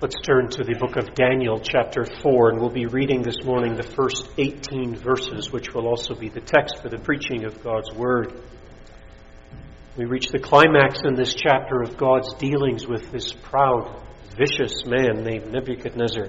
Let's turn to the book of Daniel, chapter 4, and we'll be reading this morning the first 18 verses, which will also be the text for the preaching of God's Word. We reach the climax in this chapter of God's dealings with this proud, vicious man named Nebuchadnezzar.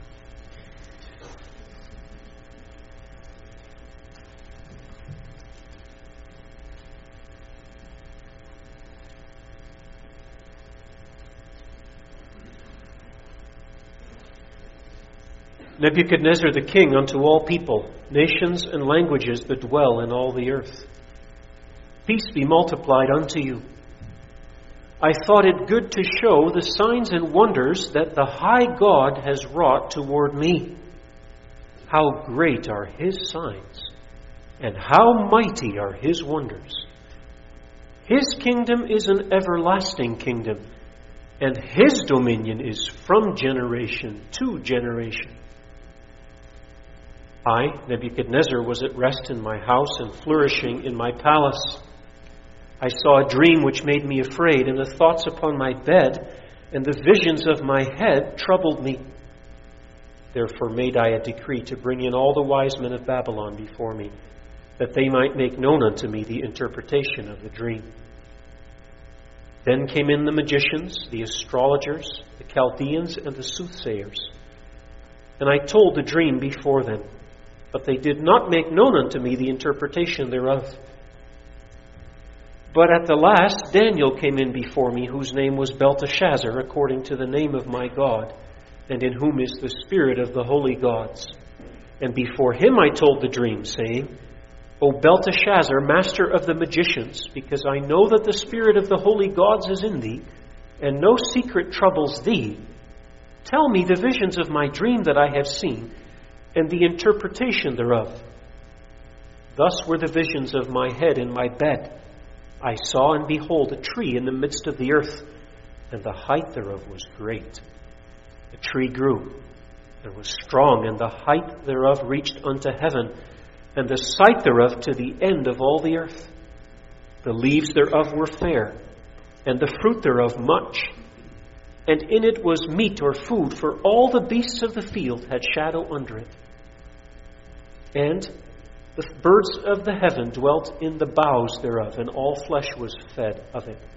Nebuchadnezzar the king unto all people, nations and languages that dwell in all the earth. Peace be multiplied unto you. I thought it good to show the signs and wonders that the high God has wrought toward me. How great are his signs, and how mighty are his wonders. His kingdom is an everlasting kingdom, and his dominion is from generation to generation. I, Nebuchadnezzar, was at rest in my house and flourishing in my palace. I saw a dream which made me afraid, and the thoughts upon my bed and the visions of my head troubled me. Therefore made I a decree to bring in all the wise men of Babylon before me, that they might make known unto me the interpretation of the dream. Then came in the magicians, the astrologers, the Chaldeans, and the soothsayers. And I told the dream before them, but they did not make known unto me the interpretation thereof. But at the last Daniel came in before me, whose name was Belteshazzar, according to the name of my God, and in whom is the spirit of the holy gods. And before him I told the dream, saying, O Belteshazzar, master of the magicians, because I know that the spirit of the holy gods is in thee, and no secret troubles thee, tell me the visions of my dream that I have seen, and the interpretation thereof. Thus were the visions of my head in my bed. I saw and behold a tree in the midst of the earth, and the height thereof was great. The tree grew, and was strong, and the height thereof reached unto heaven, and the sight thereof to the end of all the earth. The leaves thereof were fair, and the fruit thereof much. And in it was meat or food, for all the beasts of the field had shadow under it. And the birds of the heaven dwelt in the boughs thereof, and all flesh was fed of it.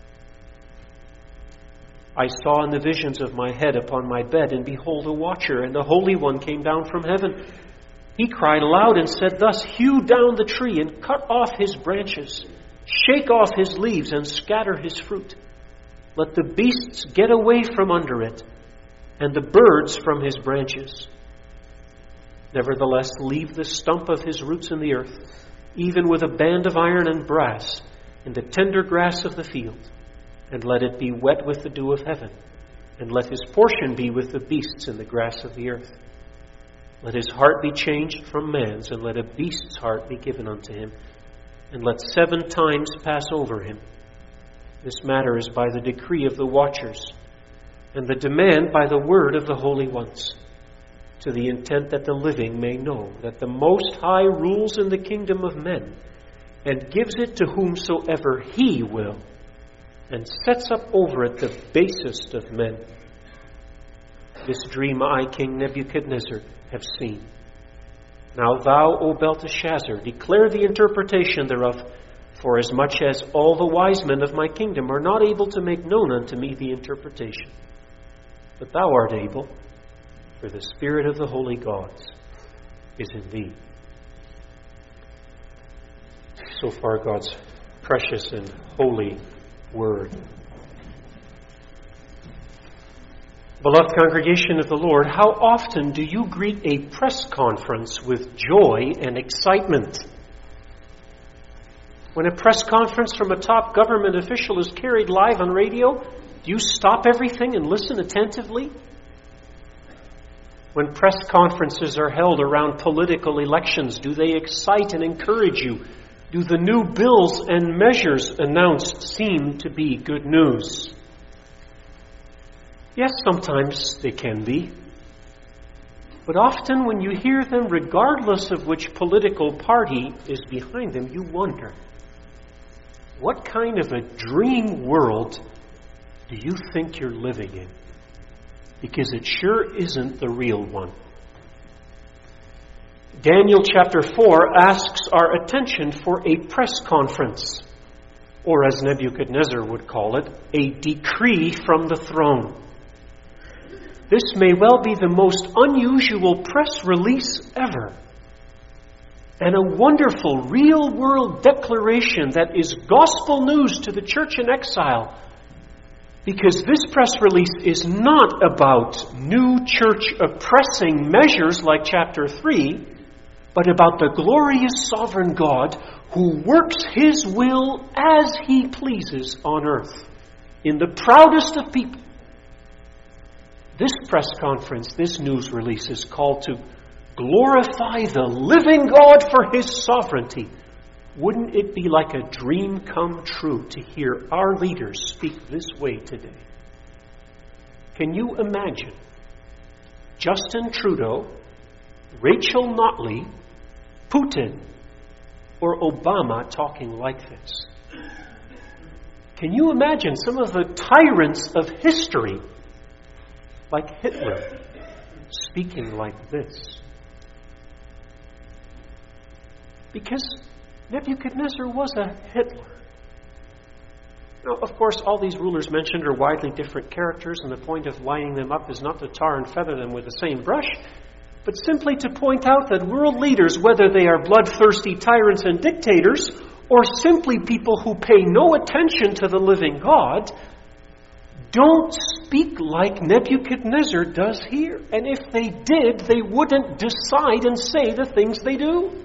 I saw in the visions of my head upon my bed, and behold a watcher, and the Holy One came down from heaven. He cried aloud and said thus, Hew down the tree, and cut off his branches, shake off his leaves, and scatter his fruit. Let the beasts get away from under it, and the birds from his branches. Nevertheless, leave the stump of his roots in the earth, even with a band of iron and brass, in the tender grass of the field, and let it be wet with the dew of heaven, and let his portion be with the beasts in the grass of the earth. Let his heart be changed from man's, and let a beast's heart be given unto him, and let 7 times pass over him. This matter is by the decree of the watchers, and the demand by the word of the holy ones, to the intent that the living may know that the Most High rules in the kingdom of men, and gives it to whomsoever he will, and sets up over it the basest of men. This dream I, King Nebuchadnezzar, have seen. Now thou, O Belteshazzar, declare the interpretation thereof, for as much as all the wise men of my kingdom are not able to make known unto me the interpretation. But thou art able, for the spirit of the holy gods is in thee. So far, God's precious and holy word. Beloved congregation of the Lord, how often do you greet a press conference with joy and excitement? When a press conference from a top government official is carried live on radio, do you stop everything and listen attentively? When press conferences are held around political elections, do they excite and encourage you? Do the new bills and measures announced seem to be good news? Yes, sometimes they can be. But often when you hear them, regardless of which political party is behind them, you wonder, what kind of a dream world do you think you're living in? because it sure isn't the real one. Daniel chapter 4 asks our attention for a press conference, or as Nebuchadnezzar would call it, a decree from the throne. This may well be the most unusual press release ever, and a wonderful real-world declaration that is gospel news to the church in exile, because this press release is not about new church oppressing measures like chapter 3, but about the glorious sovereign God who works His will as He pleases on earth, in the proudest of people. This press conference, this news release, is called to glorify the living God for His sovereignty. Wouldn't it be like a dream come true to hear our leaders speak this way today? Can you imagine Justin Trudeau, Rachel Notley, Putin, or Obama talking like this? Can you imagine some of the tyrants of history, like Hitler, speaking like this? Because Nebuchadnezzar was a Hitler. Now, of course, all these rulers mentioned are widely different characters, and the point of lining them up is not to tar and feather them with the same brush, but simply to point out that world leaders, whether they are bloodthirsty tyrants and dictators, or simply people who pay no attention to the living God, don't speak like Nebuchadnezzar does here. And if they did, they wouldn't decide and say the things they do.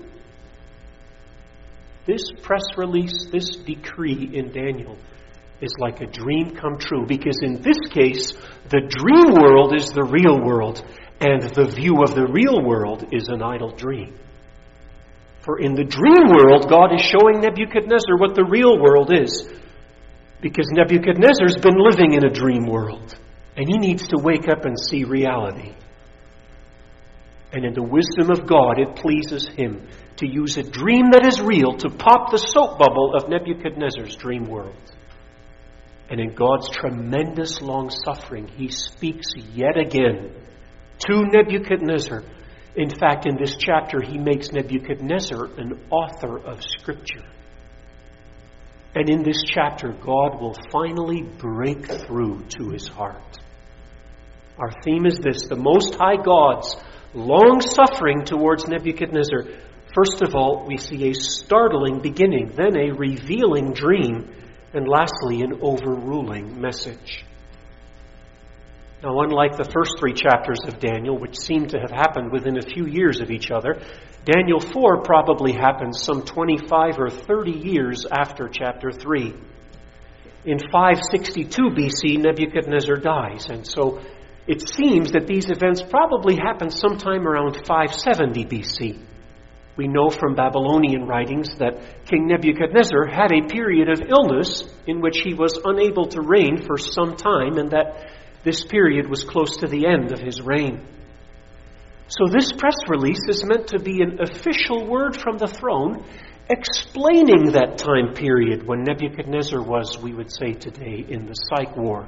This press release, this decree in Daniel, is like a dream come true, because in this case, the dream world is the real world, and the view of the real world is an idle dream. For in the dream world, God is showing Nebuchadnezzar what the real world is, because Nebuchadnezzar's been living in a dream world, and he needs to wake up and see reality. And in the wisdom of God, it pleases Him to use a dream that is real to pop the soap bubble of Nebuchadnezzar's dream world. And in God's tremendous long-suffering, He speaks yet again to Nebuchadnezzar. In fact, in this chapter, He makes Nebuchadnezzar an author of Scripture. And in this chapter, God will finally break through to his heart. Our theme is this: the Most High God's long-suffering towards Nebuchadnezzar. First of all, we see a startling beginning, then a revealing dream, and lastly, an overruling message. Now, unlike the first three chapters of Daniel, which seem to have happened within a few years of each other, Daniel 4 probably happened some 25 or 30 years after chapter 3. In 562 BC, Nebuchadnezzar dies, and so it seems that these events probably happened sometime around 570 BC. We know from Babylonian writings that King Nebuchadnezzar had a period of illness in which he was unable to reign for some time, and that this period was close to the end of his reign. So this press release is meant to be an official word from the throne explaining that time period when Nebuchadnezzar was, we would say today, in the psych ward.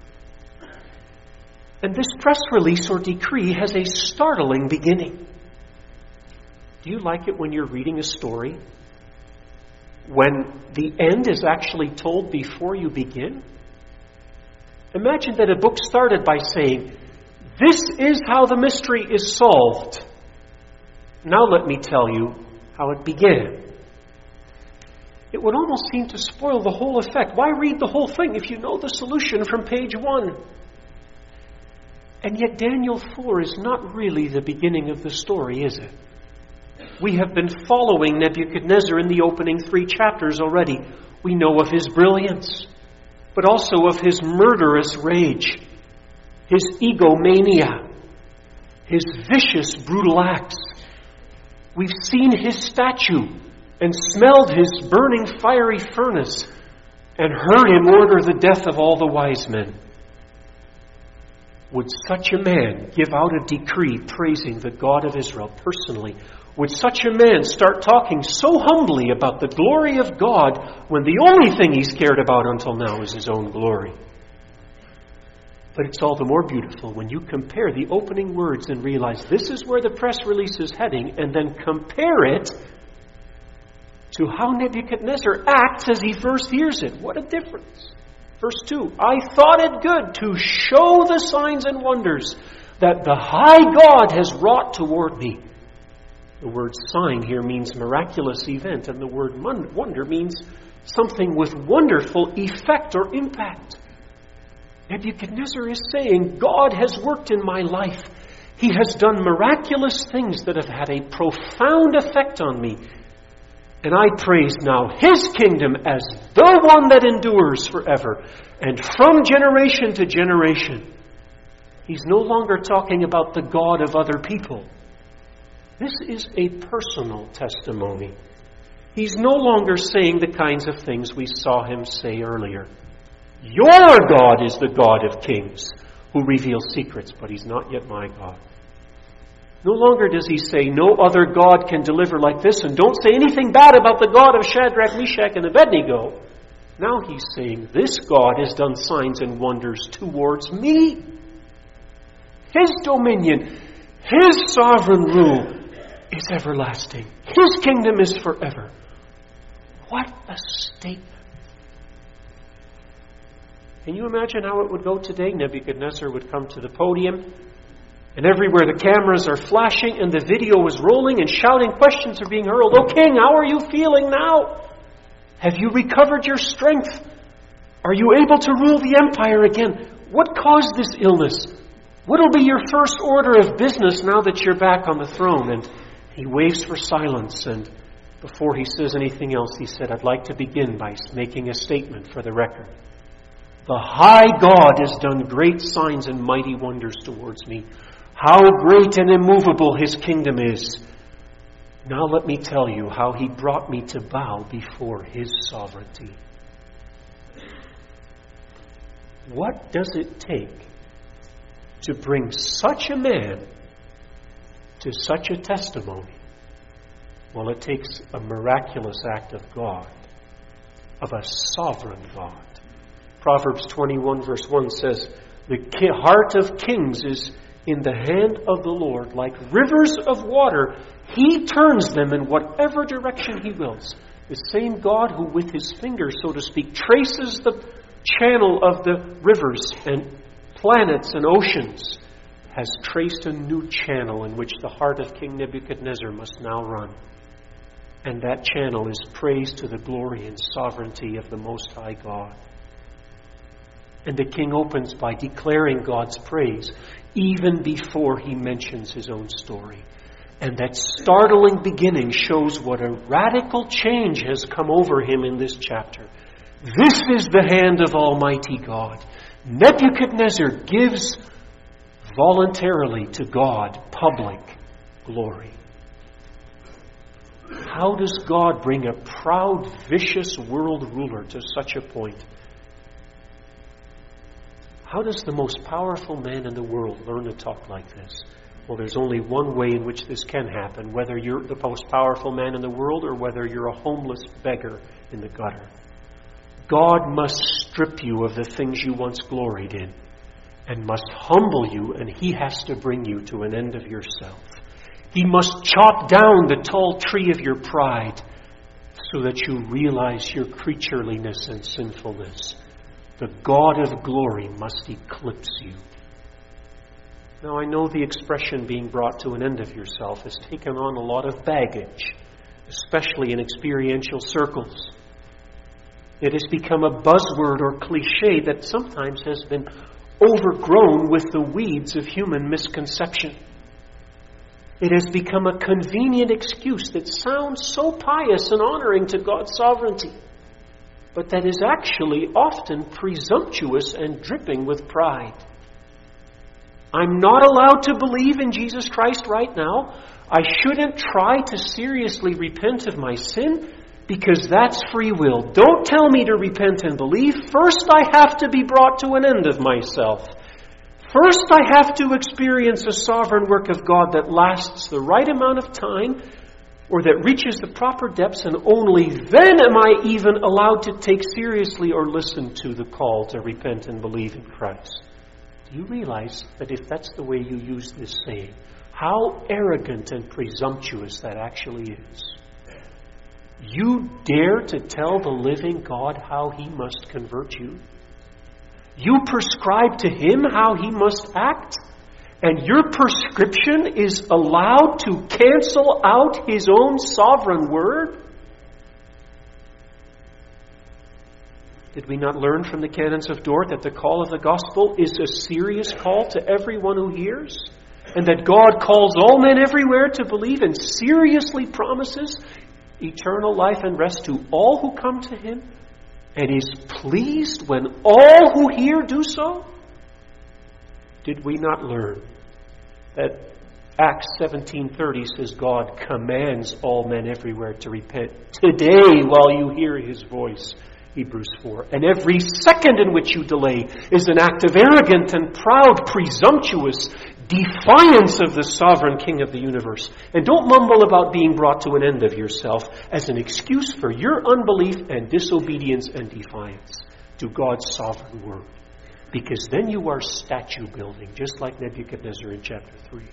And this press release or decree has a startling beginning. Do you like it when you're reading a story when the end is actually told before you begin? Imagine that a book started by saying, "This is how the mystery is solved. Now let me tell you how it began." It would almost seem to spoil the whole effect. Why read the whole thing if you know the solution from page 1? And yet Daniel 4 is not really the beginning of the story, is it? We have been following Nebuchadnezzar in the opening 3 chapters already. We know of his brilliance, but also of his murderous rage, his egomania, his vicious, brutal acts. We've seen his statue and smelled his burning fiery furnace and heard him order the death of all the wise men. Would such a man give out a decree praising the God of Israel personally? Would such a man start talking so humbly about the glory of God when the only thing he's cared about until now is his own glory? But it's all the more beautiful when you compare the opening words and realize this is where the press release is heading, and then compare it to how Nebuchadnezzar acts as he first hears it. What a difference. Verse 2, I thought it good to show the signs and wonders that the high God has wrought toward me. The word sign here means miraculous event, and the word wonder means something with wonderful effect or impact. Nebuchadnezzar is saying, God has worked in my life. He has done miraculous things that have had a profound effect on me. And I praise now His kingdom as the one that endures forever and from generation to generation. He's no longer talking about the God of other people. This is a personal testimony. He's no longer saying the kinds of things we saw him say earlier. Your God is the God of kings who reveals secrets, but He's not yet my God. No longer does he say, no other God can deliver like this, and don't say anything bad about the God of Shadrach, Meshach, and Abednego. Now he's saying, this God has done signs and wonders towards me. His dominion, His sovereign rule is everlasting. His kingdom is forever. What a statement. Can you imagine how it would go today? Nebuchadnezzar would come to the podium, and everywhere the cameras are flashing and the video is rolling and shouting questions are being hurled. "O king, how are you feeling now? Have you recovered your strength? Are you able to rule the empire again? What caused this illness? What will be your first order of business now that you're back on the throne?" And he waits for silence, and before he says anything else, he said, "I'd like to begin by making a statement for the record. The high God has done great signs and mighty wonders towards me. How great and immovable His kingdom is. Now let me tell you how He brought me to bow before His sovereignty." What does it take to bring such a man to such a testimony? Well, it takes a miraculous act of God, of a sovereign God. Proverbs 21 verse 1 says, "The heart of kings is in the hand of the Lord, like rivers of water. He turns them in whatever direction He wills." The same God who with His finger, so to speak, traces the channel of the rivers and planets and oceans has traced a new channel in which the heart of King Nebuchadnezzar must now run. And that channel is praise to the glory and sovereignty of the Most High God. And the king opens by declaring God's praise even before he mentions his own story. And that startling beginning shows what a radical change has come over him in this chapter. This is the hand of Almighty God. Nebuchadnezzar gives voluntarily to God public glory. How does God bring a proud, vicious world ruler to such a point? How does the most powerful man in the world learn to talk like this? Well, there's only one way in which this can happen, whether you're the most powerful man in the world or whether you're a homeless beggar in the gutter. God must strip you of the things you once gloried in and must humble you, and He has to bring you to an end of yourself. He must chop down the tall tree of your pride so that you realize your creatureliness and sinfulness. The God of glory must eclipse you. Now, I know the expression being brought to an end of yourself has taken on a lot of baggage, especially in experiential circles. It has become a buzzword or cliche that sometimes has been overgrown with the weeds of human misconception. It has become a convenient excuse that sounds so pious and honoring to God's sovereignty, but that is actually often presumptuous and dripping with pride. I'm not allowed to believe in Jesus Christ right now. I shouldn't try to seriously repent of my sin because that's free will. Don't tell me to repent and believe. First, I have to be brought to an end of myself. First, I have to experience a sovereign work of God that lasts the right amount of time or that reaches the proper depths, and only then am I even allowed to take seriously or listen to the call to repent and believe in Christ. Do you realize that if that's the way you use this saying, how arrogant and presumptuous that actually is? You dare to tell the living God how He must convert you? You prescribe to Him how He must act? And your prescription is allowed to cancel out His own sovereign word? Did we not learn from the canons of Dort that the call of the gospel is a serious call to everyone who hears? And that God calls all men everywhere to believe and seriously promises eternal life and rest to all who come to Him, and is pleased when all who hear do so? Did we not learn that Acts 17:30 says God commands all men everywhere to repent today while you hear His voice? Hebrews 4. And every second in which you delay is an act of arrogant and proud, presumptuous defiance of the sovereign King of the universe. And don't mumble about being brought to an end of yourself as an excuse for your unbelief and disobedience and defiance to God's sovereign word. Because then you are statue building, just like Nebuchadnezzar in chapter 3.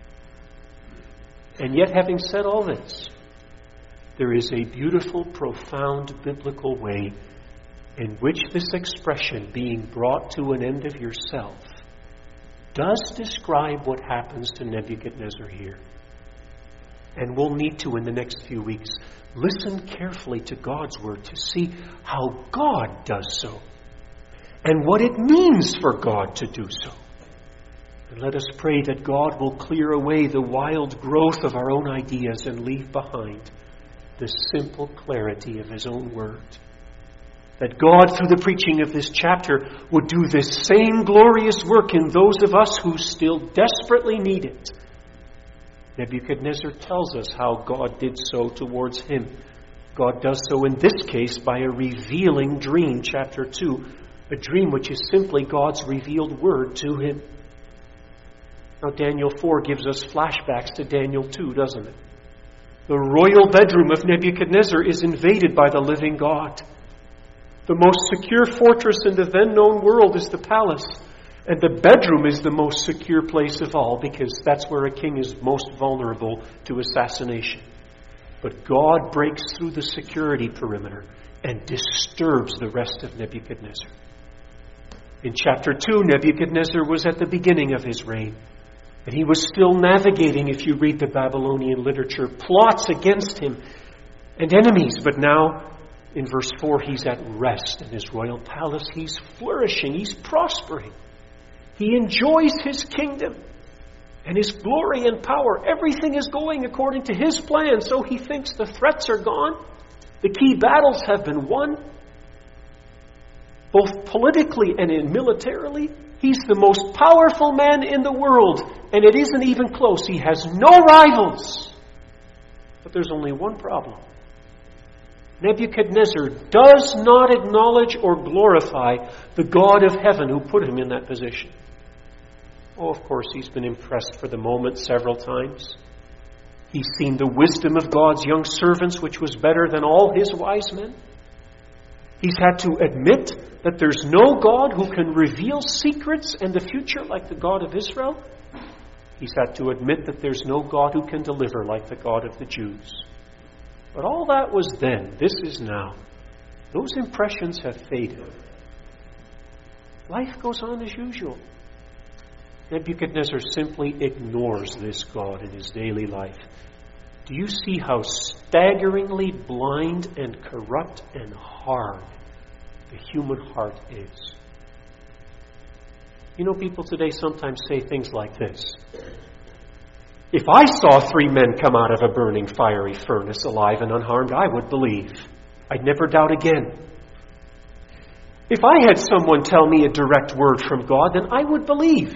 And yet, having said all this, there is a beautiful, profound biblical way in which this expression, being brought to an end of yourself, does describe what happens to Nebuchadnezzar here. And we'll need to, in the next few weeks, listen carefully to God's word to see how God does so and what it means for God to do so. And let us pray that God will clear away the wild growth of our own ideas and leave behind the simple clarity of His own word. That God, through the preaching of this chapter, would do this same glorious work in those of us who still desperately need it. Nebuchadnezzar tells us how God did so towards him. God does so in this case by a revealing dream, chapter 2, a dream which is simply God's revealed word to him. Now, Daniel 4 gives us flashbacks to Daniel 2, doesn't it? The royal bedroom of Nebuchadnezzar is invaded by the living God. The most secure fortress in the then known world is the palace. And the bedroom is the most secure place of all, because that's where a king is most vulnerable to assassination. But God breaks through the security perimeter and disturbs the rest of Nebuchadnezzar. In chapter 2, Nebuchadnezzar was at the beginning of his reign. And he was still navigating, if you read the Babylonian literature, plots against him and enemies. But now, in verse 4, he's at rest in his royal palace. He's flourishing. He's prospering. He enjoys his kingdom and his glory and power. Everything is going according to his plan. So he thinks the threats are gone. The key battles have been won. Both politically and militarily. He's the most powerful man in the world. And it isn't even close. He has no rivals. But there's only one problem. Nebuchadnezzar does not acknowledge or glorify the God of heaven who put him in that position. Oh, of course, he's been impressed for the moment several times. He's seen the wisdom of God's young servants, which was better than all his wise men. He's had to admit that there's no God who can reveal secrets and the future like the God of Israel. He's had to admit that there's no God who can deliver like the God of the Jews. But all that was then. This is now. Those impressions have faded. Life goes on as usual. Nebuchadnezzar simply ignores this God in his daily life. Do you see how staggeringly blind and corrupt and hard the human heart is? You know, people today sometimes say things like this. If I saw 3 men come out of a burning fiery furnace alive and unharmed, I would believe. I'd never doubt again. If I had someone tell me a direct word from God, then I would believe.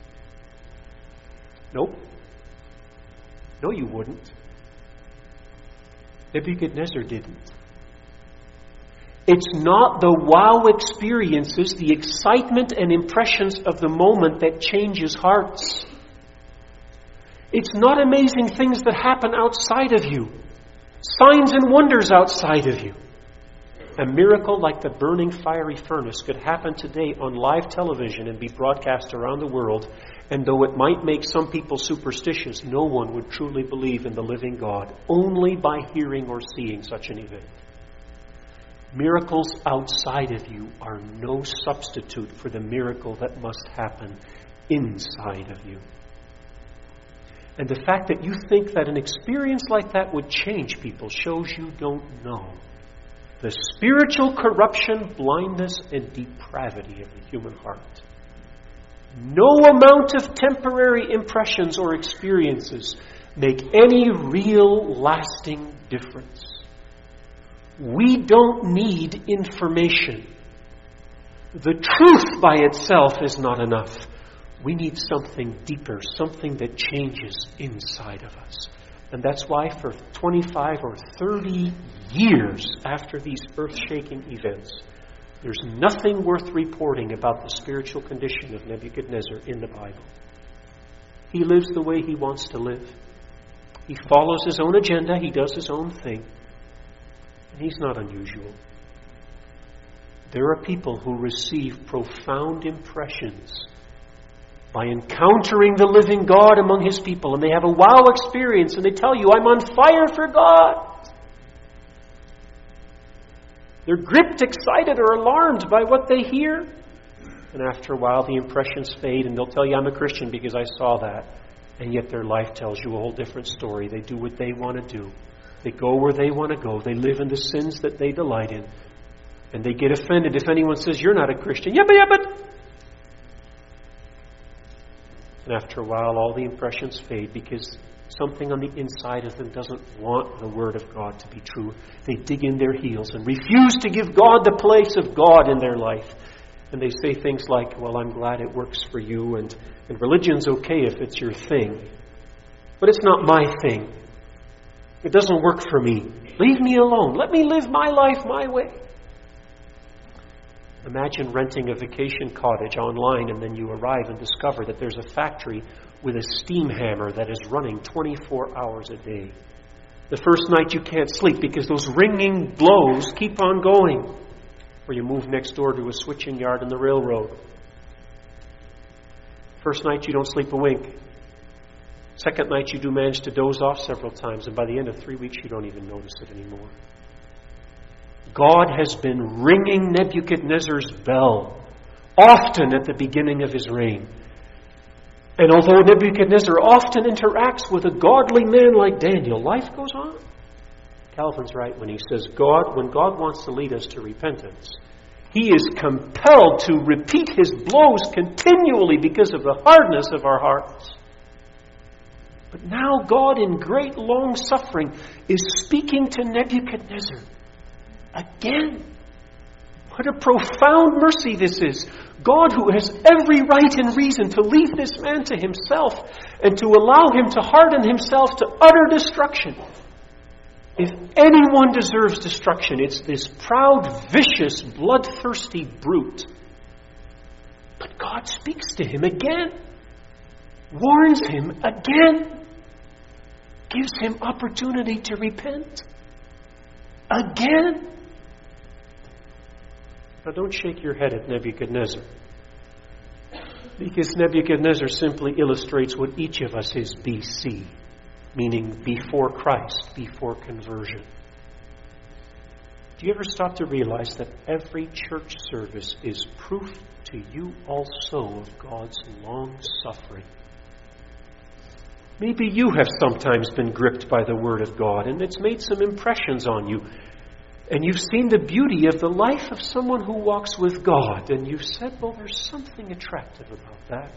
Nope. No, you wouldn't. Nebuchadnezzar didn't. It's not the wow experiences, the excitement and impressions of the moment that changes hearts. It's not amazing things that happen outside of you, signs and wonders outside of you. A miracle like the burning fiery furnace could happen today on live television and be broadcast around the world, and though it might make some people superstitious, no one would truly believe in the living God only by hearing or seeing such an event. Miracles outside of you are no substitute for the miracle that must happen inside of you. And the fact that you think that an experience like that would change people shows you don't know the spiritual corruption, blindness, and depravity of the human heart. No amount of temporary impressions or experiences make any real lasting difference. We don't need information. The truth by itself is not enough. We need something deeper, something that changes inside of us. And that's why for 25 or 30 years after these earth-shaking events, there's nothing worth reporting about the spiritual condition of Nebuchadnezzar in the Bible. He lives the way he wants to live. He follows his own agenda. He does his own thing. And he's not unusual. There are people who receive profound impressions by encountering the living God among His people, and they have a wow experience, and they tell you, I'm on fire for God. They're gripped, excited, or alarmed by what they hear. And after a while, the impressions fade, and they'll tell you, I'm a Christian because I saw that. And yet their life tells you a whole different story. They do what they want to do. They go where they want to go. They live in the sins that they delight in. And they get offended if anyone says, you're not a Christian. Yeah, but... And after a while, all the impressions fade because something on the inside of them doesn't want the Word of God to be true. They dig in their heels and refuse to give God the place of God in their life. And they say things like, well, I'm glad it works for you, and religion's okay if it's your thing. But it's not my thing. It doesn't work for me. Leave me alone. Let me live my life my way. Imagine renting a vacation cottage online, and then you arrive and discover that there's a factory with a steam hammer that is running 24 hours a day. The first night you can't sleep because those ringing blows keep on going. Or you move next door to a switching yard in the railroad. First night you don't sleep a wink. Second night you do manage to doze off several times, and by the end of 3 weeks you don't even notice it anymore. God has been ringing Nebuchadnezzar's bell often at the beginning of his reign. And although Nebuchadnezzar often interacts with a godly man like Daniel, life goes on. Calvin's right when he says, when God wants to lead us to repentance, He is compelled to repeat His blows continually because of the hardness of our hearts. But now God, in great long suffering, is speaking to Nebuchadnezzar again. What a profound mercy this is. God, who has every right and reason to leave this man to himself and to allow him to harden himself to utter destruction. If anyone deserves destruction, it's this proud, vicious, bloodthirsty brute. But God speaks to him again, warns him again, gives him opportunity to repent again. Now don't shake your head at Nebuchadnezzar, because Nebuchadnezzar simply illustrates what each of us is BC, meaning before Christ, before conversion. Do you ever stop to realize that every church service is proof to you also of God's long suffering? Maybe you have sometimes been gripped by the Word of God, and it's made some impressions on you. And you've seen the beauty of the life of someone who walks with God, and you've said, well, there's something attractive about that.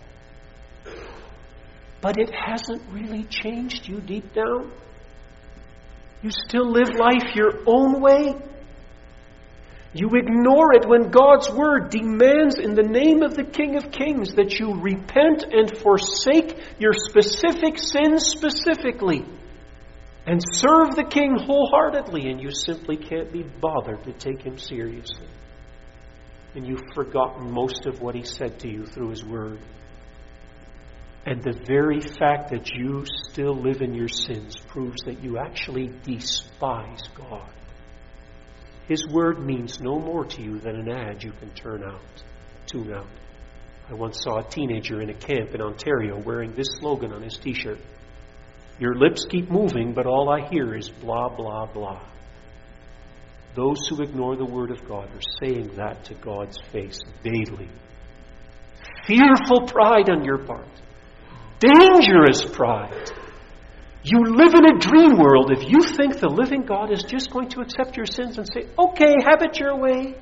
But it hasn't really changed you deep down. You still live life your own way. You ignore it when God's Word demands in the name of the King of Kings that you repent and forsake your specific sins specifically and serve the King wholeheartedly, and you simply can't be bothered to take Him seriously. And you've forgotten most of what He said to you through His Word. And the very fact that you still live in your sins proves that you actually despise God. His word means no more to you than an ad you can tune out. I once saw a teenager in a camp in Ontario wearing this slogan on his t-shirt. Your lips keep moving, but all I hear is blah, blah, blah. Those who ignore the word of God are saying that to God's face daily. Fearful pride on your part. Dangerous pride. You live in a dream world if you think the living God is just going to accept your sins and say, okay, have it your way.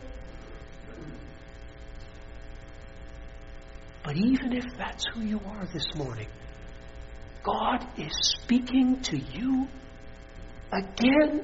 But even if that's who you are this morning, God is speaking to you again.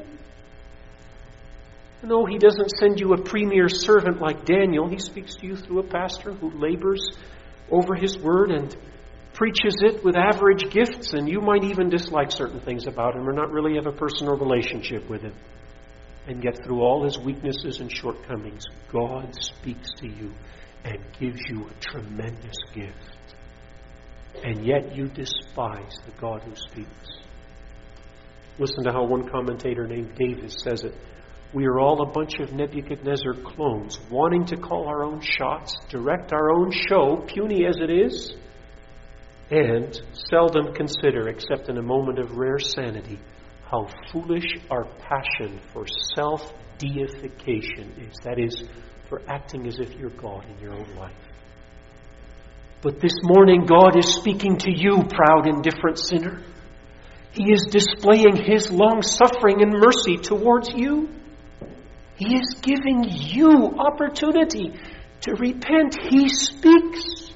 No, He doesn't send you a premier servant like Daniel. He speaks to you through a pastor who labors over his word and preaches it with average gifts, and you might even dislike certain things about him or not really have a personal relationship with him. And yet through all his weaknesses and shortcomings, God speaks to you and gives you a tremendous gift. And yet you despise the God who speaks. Listen to how one commentator named Davis says it. We are all a bunch of Nebuchadnezzar clones, wanting to call our own shots, direct our own show, puny as it is, and seldom consider, except in a moment of rare sanity, how foolish our passion for self-deification is. That is, for acting as if you're God in your own life. But this morning, God is speaking to you, proud, indifferent sinner. He is displaying His long-suffering and mercy towards you. He is giving you opportunity to repent. He speaks.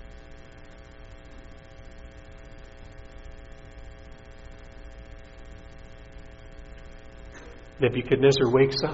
Nebuchadnezzar wakes up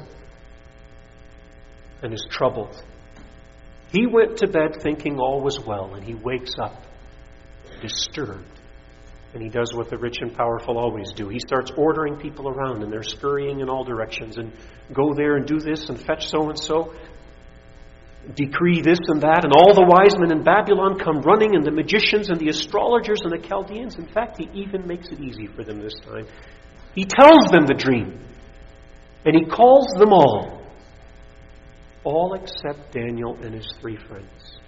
and is troubled. He went to bed thinking all was well, and he wakes up disturbed. And he does what the rich and powerful always do. He starts ordering people around, and they're scurrying in all directions, and go there and do this and fetch so-and-so, decree this and that, and all the wise men in Babylon come running, and the magicians and the astrologers and the Chaldeans. In fact, he even makes it easy for them this time. He tells them the dream, and he calls them all except Daniel and his 3 friends.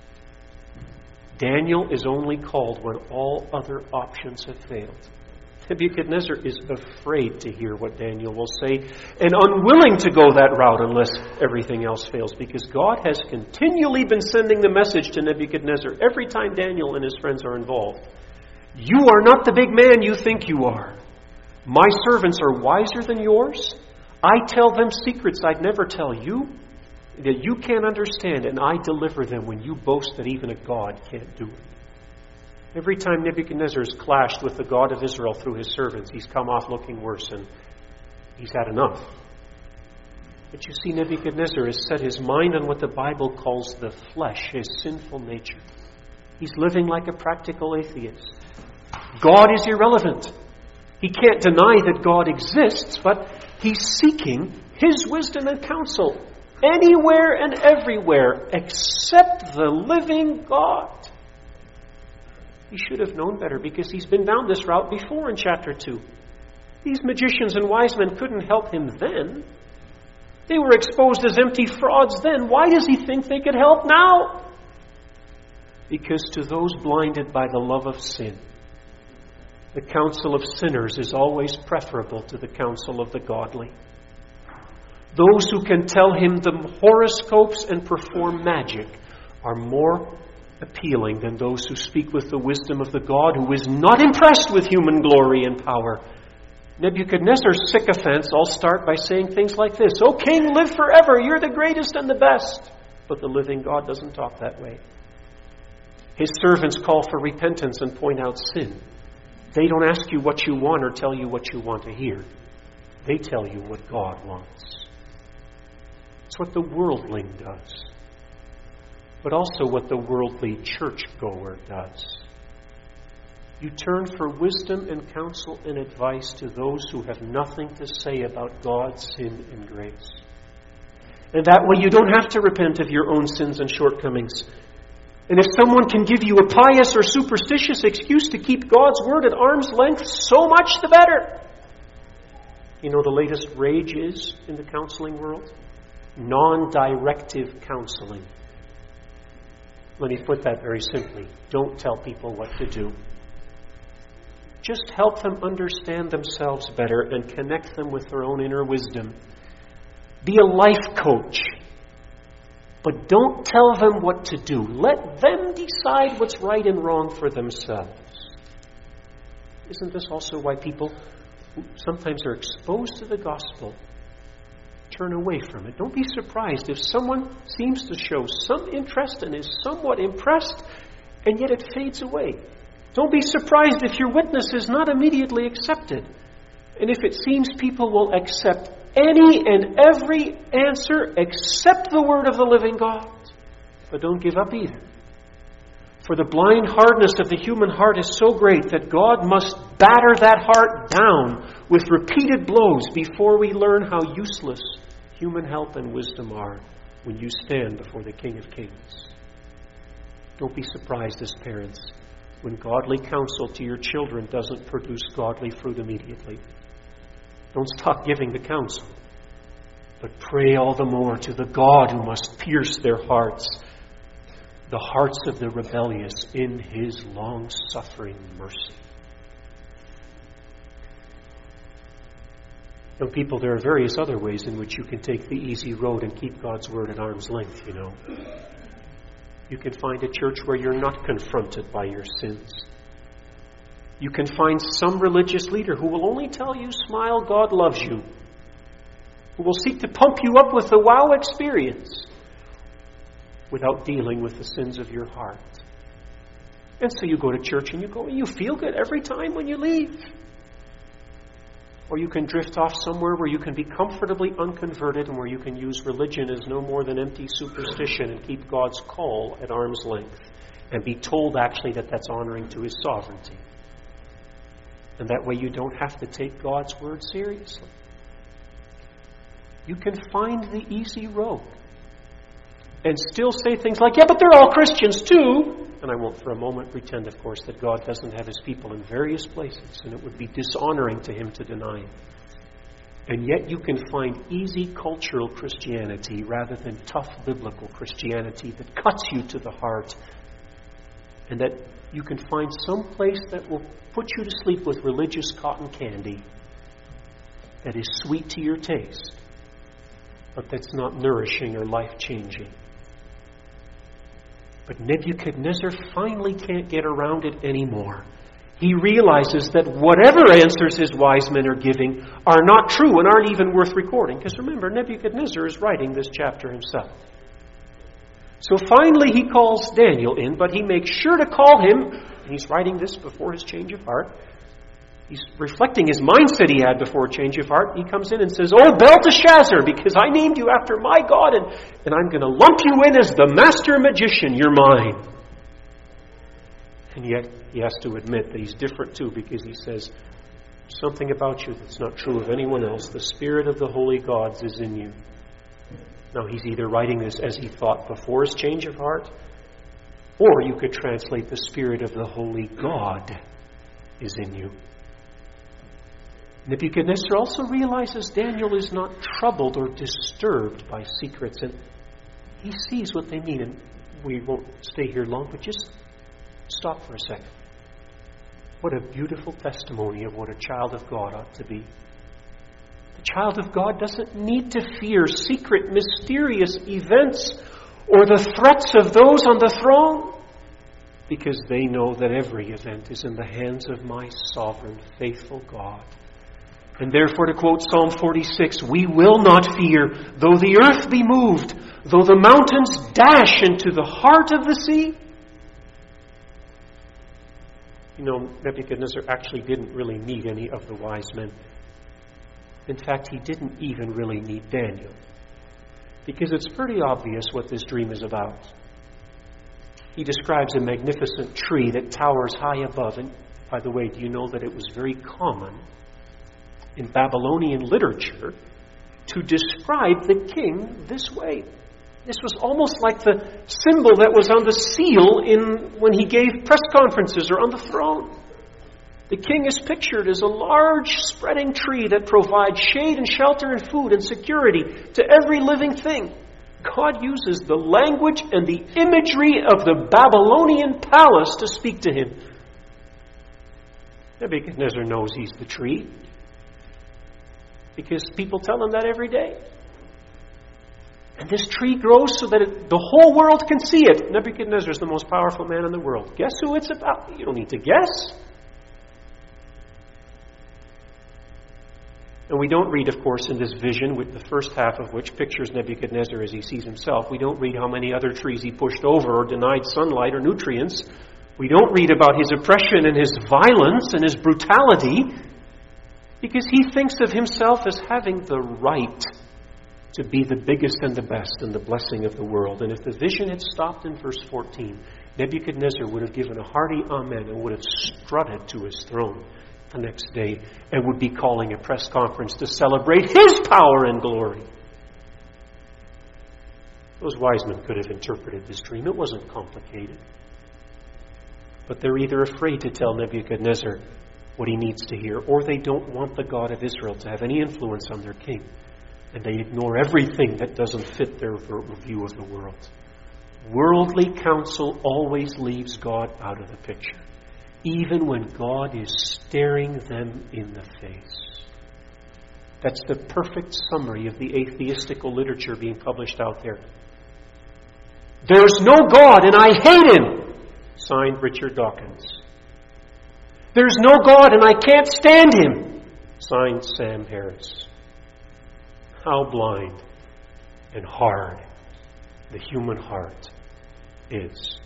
Daniel is only called when all other options have failed. Nebuchadnezzar is afraid to hear what Daniel will say and unwilling to go that route unless everything else fails, because God has continually been sending the message to Nebuchadnezzar every time Daniel and his friends are involved. You are not the big man you think you are. My servants are wiser than yours. I tell them secrets I'd never tell you, that you can't understand, and I deliver them when you boast that even a God can't do it. Every time Nebuchadnezzar has clashed with the God of Israel through his servants, he's come off looking worse, and he's had enough. But you see, Nebuchadnezzar has set his mind on what the Bible calls the flesh, his sinful nature. He's living like a practical atheist. God is irrelevant. He can't deny that God exists, but he's seeking His wisdom and counsel anywhere and everywhere except the living God. He should have known better, because he's been down this route before in chapter 2. These magicians and wise men couldn't help him then. They were exposed as empty frauds then. Why does he think they could help now? Because to those blinded by the love of sin, the counsel of sinners is always preferable to the counsel of the godly. Those who can tell him the horoscopes and perform magic are more appealing than those who speak with the wisdom of the God who is not impressed with human glory and power. Nebuchadnezzar's sycophants all start by saying things like this: "O king, live forever. You're the greatest and the best." But the living God doesn't talk that way. His servants call for repentance and point out sin. They don't ask you what you want or tell you what you want to hear. They tell you what God wants. It's what the worldling does, but also what the worldly churchgoer does. You turn for wisdom and counsel and advice to those who have nothing to say about God's sin and grace. And that way you don't have to repent of your own sins and shortcomings. And if someone can give you a pious or superstitious excuse to keep God's word at arm's length, so much the better. You know the latest rage is in the counseling world? non-directive counseling. Let me put that very simply. Don't tell people what to do. Just help them understand themselves better and connect them with their own inner wisdom. Be a life coach. But don't tell them what to do. Let them decide what's right and wrong for themselves. Isn't this also why people who sometimes are exposed to the gospel turn away from it? Don't be surprised if someone seems to show some interest and is somewhat impressed, and yet it fades away. Don't be surprised if your witness is not immediately accepted, and if it seems people will accept any and every answer except the word of the living God. But don't give up either. For the blind hardness of the human heart is so great that God must batter that heart down with repeated blows before we learn how useless human help and wisdom are when you stand before the King of Kings. Don't be surprised as parents when godly counsel to your children doesn't produce godly fruit immediately. Don't stop giving the counsel, but pray all the more to the God who must pierce their hearts, the hearts of the rebellious, in His long-suffering mercy. Young people, there are various other ways in which you can take the easy road and keep God's Word at arm's length, you know. You can find a church where you're not confronted by your sins. You can find some religious leader who will only tell you, smile, God loves you. Who will seek to pump you up with the wow experience without dealing with the sins of your heart. And so you go to church and you feel good every time when you leave. Or you can drift off somewhere where you can be comfortably unconverted and where you can use religion as no more than empty superstition and keep God's call at arm's length and be told actually that that's honoring to His sovereignty. And that way you don't have to take God's word seriously. You can find the easy road and still say things like, yeah, but they're all Christians too. And I won't for a moment pretend, of course, that God doesn't have His people in various places, and it would be dishonoring to Him to deny it. And yet you can find easy cultural Christianity rather than tough biblical Christianity that cuts you to the heart, and that you can find some place that will put you to sleep with religious cotton candy that is sweet to your taste, but that's not nourishing or life-changing. But Nebuchadnezzar finally can't get around it anymore. He realizes that whatever answers his wise men are giving are not true and aren't even worth recording. Because remember, Nebuchadnezzar is writing this chapter himself. So finally he calls Daniel in, but he makes sure to call him, and he's writing this before his change of heart. He's reflecting his mindset he had before a change of heart. He comes in and says, "Oh, Belteshazzar, because I named you after my God, and I'm going to lump you in as the master magician. You're mine." And yet he has to admit that he's different too, because he says, "Something about you that's not true of anyone else. The spirit of the holy gods is in you." Now he's either writing this as he thought before his change of heart, or you could translate, the spirit of the holy God is in you. Nebuchadnezzar also realizes Daniel is not troubled or disturbed by secrets, and he sees what they mean. And we won't stay here long, but just stop for a second. What a beautiful testimony of what a child of God ought to be. The child of God doesn't need to fear secret, mysterious events or the threats of those on the throne, because they know that every event is in the hands of my sovereign, faithful God. And therefore, to quote Psalm 46, we will not fear, though the earth be moved, though the mountains dash into the heart of the sea. You know, Nebuchadnezzar actually didn't really need any of the wise men. In fact, he didn't even really need Daniel, because it's pretty obvious what this dream is about. He describes a magnificent tree that towers high above. And by the way, do you know that it was very common in Babylonian literature to describe the king this way? This was almost like the symbol that was on the seal when he gave press conferences or on the throne. The king is pictured as a large spreading tree that provides shade and shelter and food and security to every living thing. God uses the language and the imagery of the Babylonian palace to speak to him. Nebuchadnezzar knows he's the tree because people tell him that every day. And this tree grows so that the whole world can see it. Nebuchadnezzar is the most powerful man in the world. Guess who it's about? You don't need to guess. And we don't read, of course, in this vision, with the first half of which pictures Nebuchadnezzar as he sees himself. We don't read how many other trees he pushed over or denied sunlight or nutrients. We don't read about his oppression and his violence and his brutality, because he thinks of himself as having the right to be the biggest and the best and the blessing of the world. And if the vision had stopped in verse 14, Nebuchadnezzar would have given a hearty amen and would have strutted to his throne the next day and would be calling a press conference to celebrate his power and glory. Those wise men could have interpreted this dream. It wasn't complicated. But they're either afraid to tell Nebuchadnezzar what he needs to hear, or they don't want the God of Israel to have any influence on their king. And they ignore everything that doesn't fit their view of the world. Worldly counsel always leaves God out of the picture, even when God is staring them in the face. That's the perfect summary of the atheistical literature being published out there. There's no God and I hate him, signed Richard Dawkins. There's no God and I can't stand him, signed Sam Harris. How blind and hard the human heart is.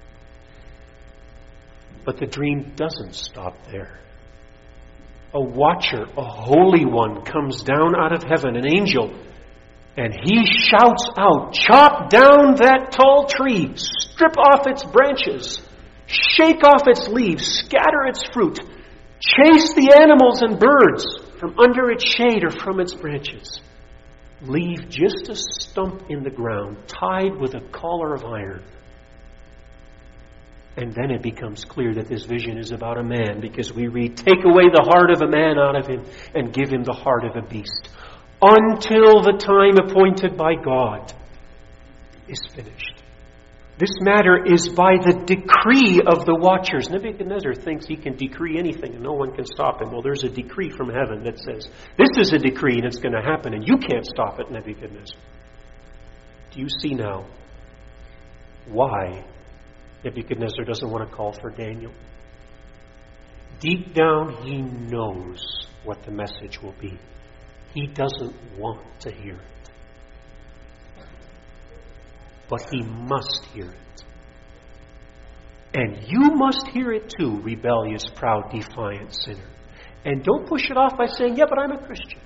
But the dream doesn't stop there. A watcher, a holy one, comes down out of heaven, an angel, and he shouts out, "Chop down that tall tree, strip off its branches, shake off its leaves, scatter its fruit, chase the animals and birds from under its shade or from its branches. Leave just a stump in the ground, tied with a collar of iron." And then it becomes clear that this vision is about a man, because we read, "Take away the heart of a man out of him and give him the heart of a beast, until the time appointed by God is finished." This matter is by the decree of the watchers. Nebuchadnezzar thinks he can decree anything and no one can stop him. Well, there's a decree from heaven that says, this is a decree and it's going to happen and you can't stop it, Nebuchadnezzar. Do you see now why Nebuchadnezzar doesn't want to call for Daniel? Deep down, he knows what the message will be. He doesn't want to hear it. But he must hear it. And you must hear it too, rebellious, proud, defiant sinner. And don't push it off by saying, "Yeah, but I'm a Christian."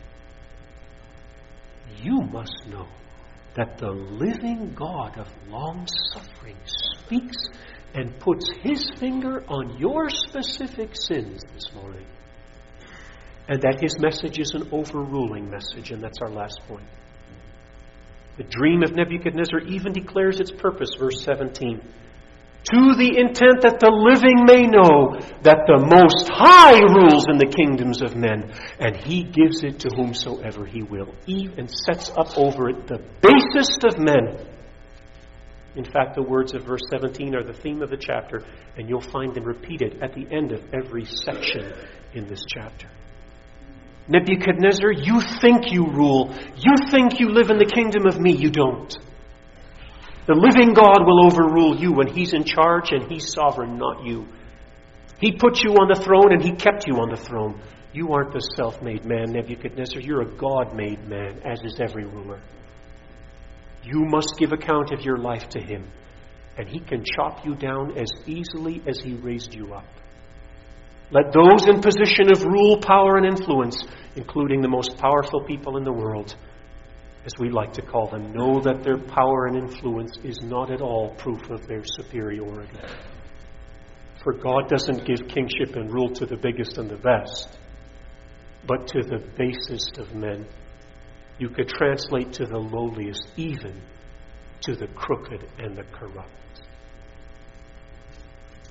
You must know that the living God of long-suffering speaks and puts his finger on your specific sins this morning. And that his message is an overruling message, and that's our last point. The dream of Nebuchadnezzar even declares its purpose, verse 17. "To the intent that the living may know that the Most High rules in the kingdoms of men, and he gives it to whomsoever he will, and sets up over it the basest of men." In fact, the words of verse 17 are the theme of the chapter, and you'll find them repeated at the end of every section in this chapter. Nebuchadnezzar, you think you rule. You think you live in the kingdom of me. You don't. The living God will overrule you when he's in charge, and he's sovereign, not you. He put you on the throne and he kept you on the throne. You aren't the self-made man, Nebuchadnezzar. You're a God-made man, as is every ruler. You must give account of your life to him, and he can chop you down as easily as he raised you up. Let those in position of rule, power, and influence, including the most powerful people in the world, as we like to call them, know that their power and influence is not at all proof of their superiority. For God doesn't give kingship and rule to the biggest and the best, but to the basest of men. You could translate to the lowliest, even to the crooked and the corrupt.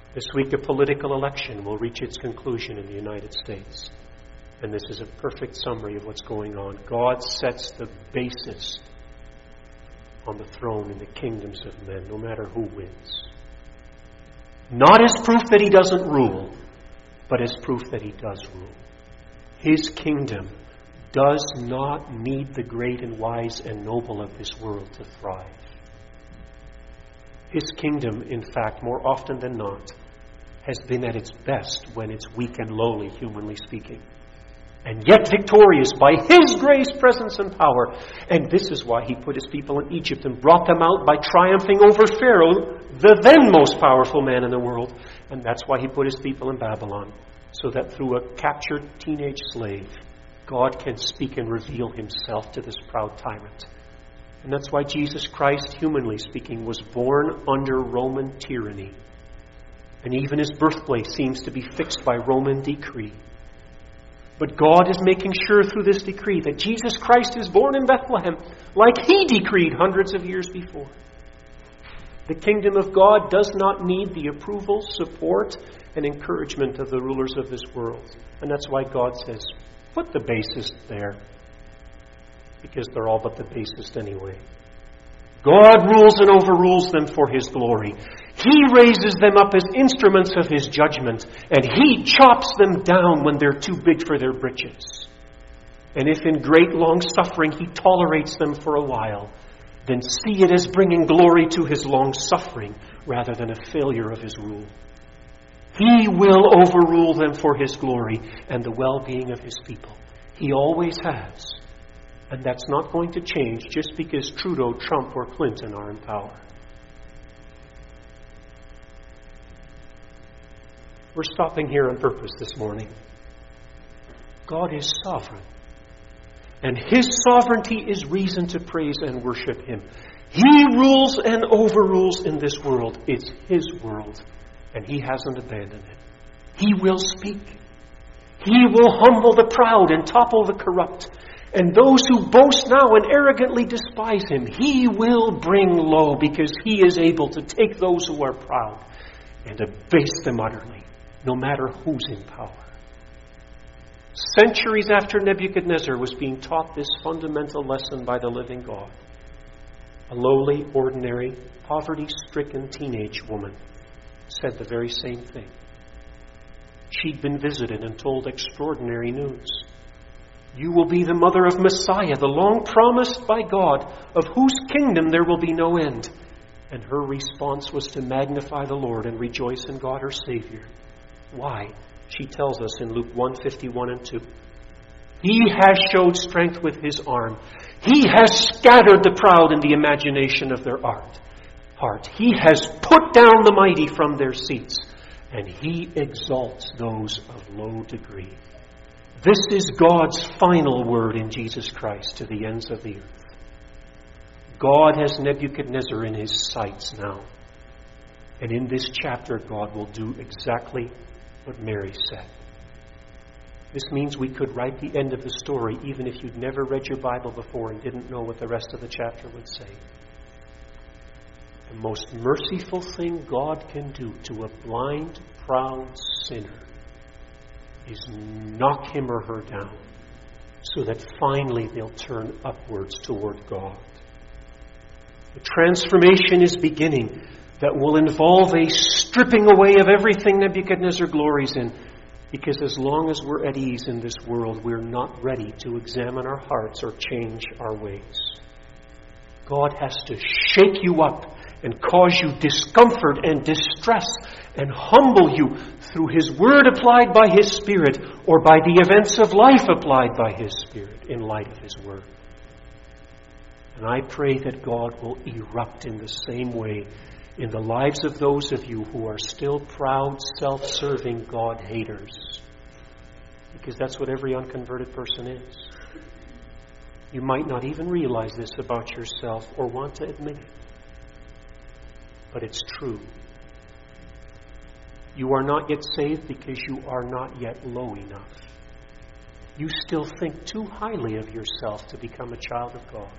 This week, a political election will reach its conclusion in the United States. And this is a perfect summary of what's going on. God sets the basis on the throne in the kingdoms of men, no matter who wins. Not as proof that He doesn't rule, but as proof that He does rule. His kingdom does not need the great and wise and noble of this world to thrive. His kingdom, in fact, more often than not, has been at its best when it's weak and lowly, humanly speaking. And yet victorious by His grace, presence, and power. And this is why He put His people in Egypt and brought them out by triumphing over Pharaoh, the then most powerful man in the world. And that's why He put His people in Babylon, so that through a captured teenage slave, God can speak and reveal Himself to this proud tyrant. And that's why Jesus Christ, humanly speaking, was born under Roman tyranny. And even His birthplace seems to be fixed by Roman decree. But God is making sure through this decree that Jesus Christ is born in Bethlehem, like He decreed hundreds of years before. The kingdom of God does not need the approval, support, and encouragement of the rulers of this world. And that's why God says, put the basest there. Because they're all but the basest anyway. God rules and overrules them for His glory. He raises them up as instruments of His judgment, and He chops them down when they're too big for their britches. And if in great long suffering He tolerates them for a while, then see it as bringing glory to His long suffering rather than a failure of His rule. He will overrule them for His glory and the well-being of His people. He always has. And that's not going to change just because Trudeau, Trump, or Clinton are in power. We're stopping here on purpose this morning. God is sovereign. And His sovereignty is reason to praise and worship Him. He rules and overrules in this world. It's His world. And He hasn't abandoned it. He will speak. He will humble the proud and topple the corrupt. And those who boast now and arrogantly despise Him, He will bring low, because He is able to take those who are proud and abase them utterly, no matter who's in power. Centuries after Nebuchadnezzar was being taught this fundamental lesson by the living God, a lowly, ordinary, poverty-stricken teenage woman said the very same thing. She'd been visited and told extraordinary news. You will be the mother of Messiah, the long promised by God, of whose kingdom there will be no end. And her response was to magnify the Lord and rejoice in God her Savior. Why? She tells us in Luke 1:51 and 2. He has showed strength with His arm. He has scattered the proud in the imagination of their heart. He has put down the mighty from their seats, and He exalts those of low degree. This is God's final word in Jesus Christ to the ends of the earth. God has Nebuchadnezzar in His sights now. And in this chapter, God will do exactly what Mary said. This means we could write the end of the story even if you'd never read your Bible before and didn't know what the rest of the chapter would say. The most merciful thing God can do to a blind, proud sinner is knock him or her down so that finally they'll turn upwards toward God. The transformation is beginning that will involve a stripping away of everything Nebuchadnezzar glories in, because as long as we're at ease in this world, we're not ready to examine our hearts or change our ways. God has to shake you up and cause you discomfort and distress and humble you through His Word applied by His Spirit, or by the events of life applied by His Spirit in light of His Word. And I pray that God will erupt in the same way in the lives of those of you who are still proud, self-serving God-haters. Because that's what every unconverted person is. You might not even realize this about yourself or want to admit it. But it's true. You are not yet saved because you are not yet low enough. You still think too highly of yourself to become a child of God.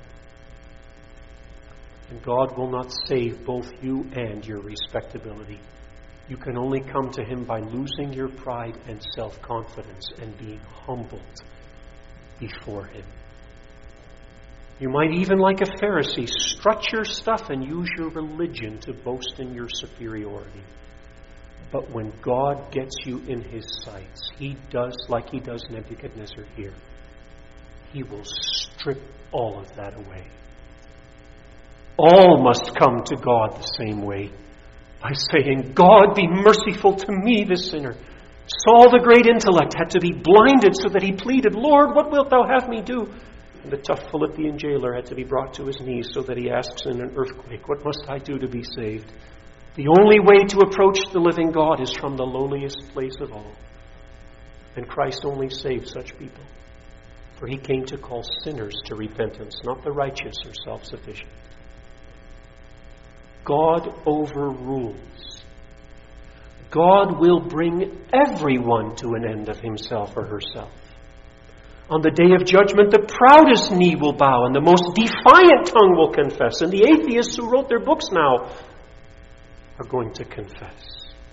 And God will not save both you and your respectability. You can only come to Him by losing your pride and self-confidence and being humbled before Him. You might even, like a Pharisee, strut your stuff and use your religion to boast in your superiority. But when God gets you in His sights, He does like He does Nebuchadnezzar here. He will strip all of that away. All must come to God the same way, by saying, God, be merciful to me, the sinner. Saul, the great intellect, had to be blinded so that he pleaded, Lord, what wilt thou have me do? And the tough Philippian jailer had to be brought to his knees so that he asks in an earthquake, what must I do to be saved? The only way to approach the living God is from the lowliest place of all. And Christ only saves such people. For He came to call sinners to repentance, not the righteous or self-sufficient. God overrules. God will bring everyone to an end of himself or herself. On the day of judgment, the proudest knee will bow and the most defiant tongue will confess. And the atheists who wrote their books now are going to confess.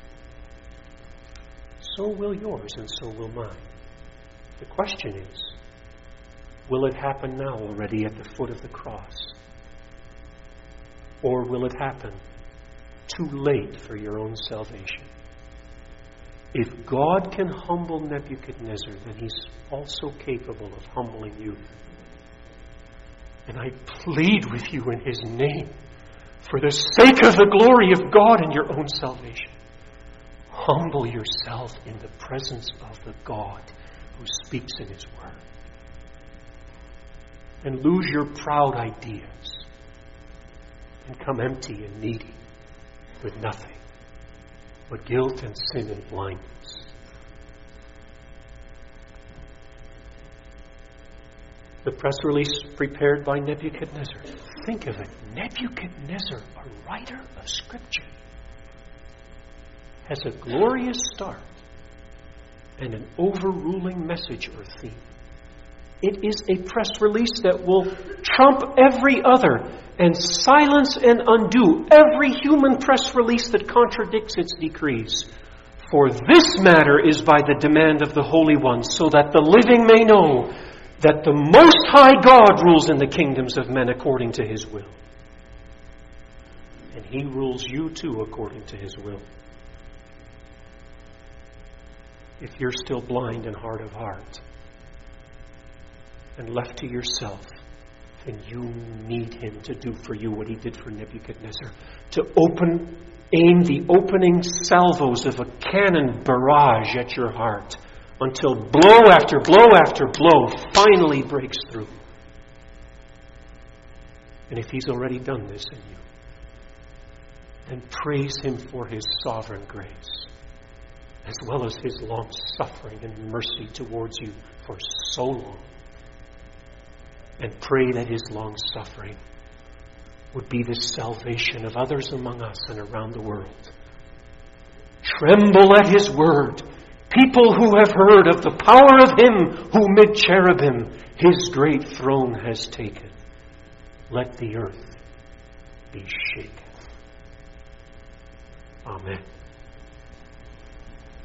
So will yours and so will mine. The question is, will it happen now already at the foot of the cross? Or will it happen too late for your own salvation? If God can humble Nebuchadnezzar, then He's also capable of humbling you. And I plead with you in His name, for the sake of the glory of God and your own salvation, humble yourself in the presence of the God who speaks in His Word. And lose your proud ideas and come empty and needy with nothing but guilt and sin and blindness. The press release prepared by Nebuchadnezzar. Think of it. Nebuchadnezzar, a writer of Scripture, has a glorious start and an overruling message or theme. It is a press release that will trump every other and silence and undo every human press release that contradicts its decrees. For this matter is by the demand of the Holy One, so that the living may know that the Most High God rules in the kingdoms of men according to His will. And He rules you too according to His will. If you're still blind and hard of heart, and left to yourself, then you need Him to do for you what He did for Nebuchadnezzar. To aim the opening salvos of a cannon barrage at your heart until blow after blow after blow finally breaks through. And if He's already done this in you, then praise Him for His sovereign grace, as well as His long suffering and mercy towards you for so long. And pray that His long suffering would be the salvation of others among us and around the world. Tremble at His word, people who have heard of the power of Him who mid cherubim His great throne has taken. Let the earth be shaken. Amen.